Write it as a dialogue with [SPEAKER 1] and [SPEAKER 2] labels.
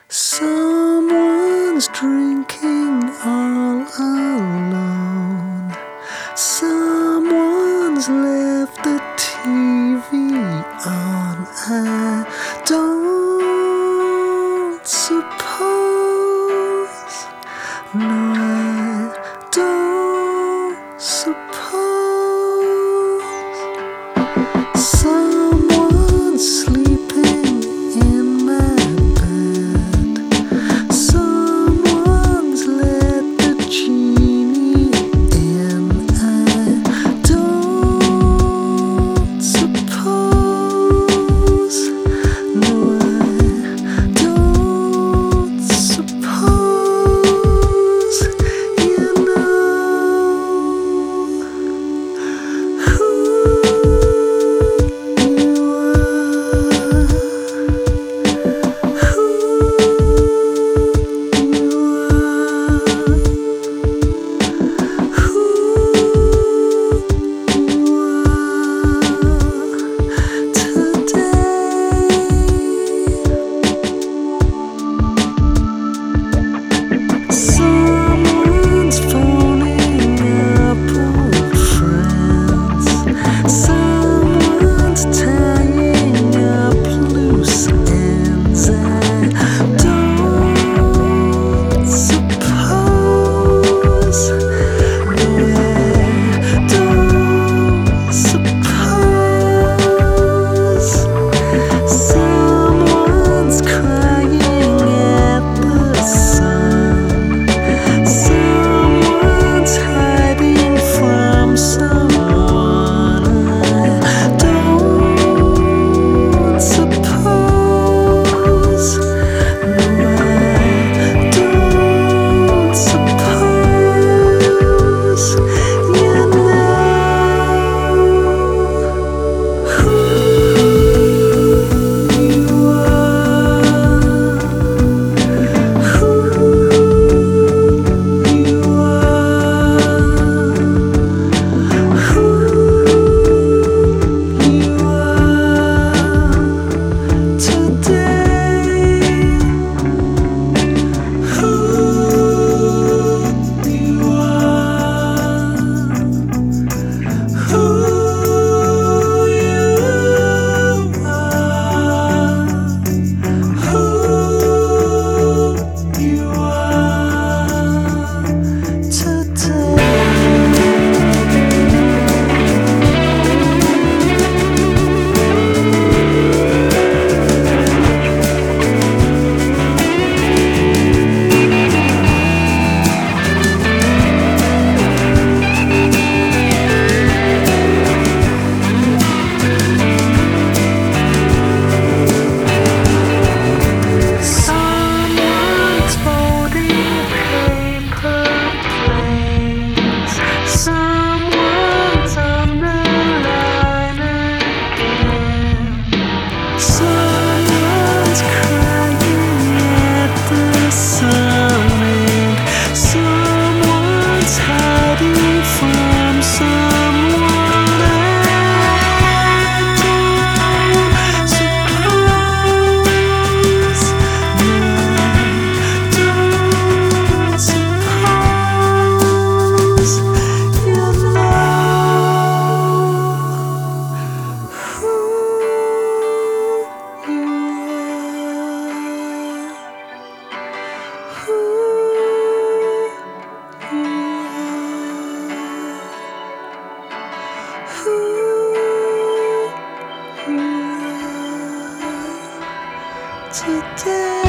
[SPEAKER 1] Someone's drinking all alone. Someone's left the TV on. I don't suppose. No, I don't suppose. Someone's sleeping in my bed. Someone's let the genie in. I don't suppose. No, I don't suppose. You know who you are. Who you are. Who you are today. Someone's phoning up old friends. Someone's tying up loose ends. I don't suppose. No, I don't suppose. Someone's crying at the sun. Someone's hiding from someone. I don't suppose. No, I don't suppose. You know who you are. Who you are. Who you are today. Who you are. Who you are. Who you are today. Someone's folding paper planes. Someone's on the line again. Someone's crying at the sun, and someone's hiding from someone. I don't suppose. No, I don't suppose. You know who you are. Who you are. Who you are today.